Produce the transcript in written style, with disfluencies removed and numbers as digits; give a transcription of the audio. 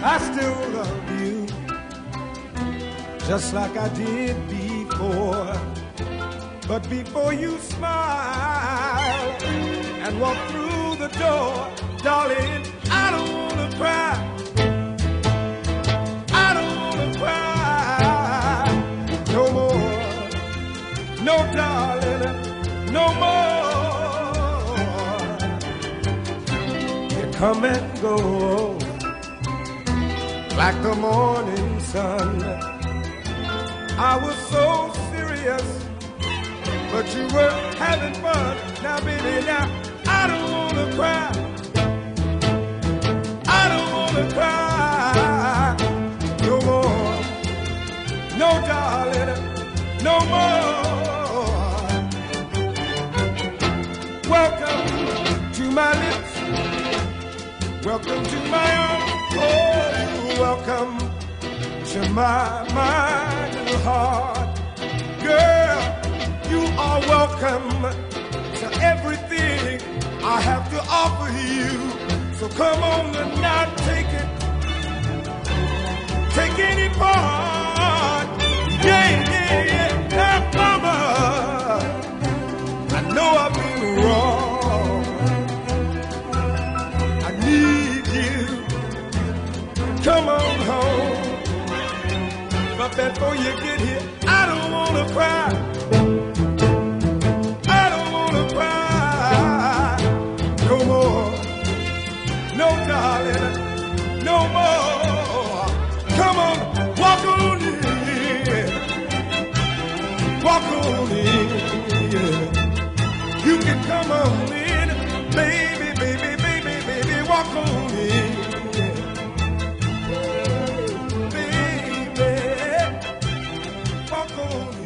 I still love you just like I did before. But before you smile and walk through the door, darling, I don't wanna cry. I don't wanna cry no more. No, darling, no more. You come and go like the morning sun. I was so serious, but you were having fun. Now, baby, now, I don't wanna cry. I don't wanna cry no more. No, darling, no more. Welcome to my lips. Welcome to my arms. Oh, welcome to my little heart. Girl, you are welcome to everything I have to offer you. So come on and now take it. Take any part. Yeah, yeah, yeah. Now, mama, I know I've been wrong. I need you. Come on home. But before you get here, I don't wanna cry. I don't wanna cry no more. No, darling, no more. Come on, walk on in. Walk on in. You can come on in, baby, baby, baby, baby, walk on in. Baby, walk on in.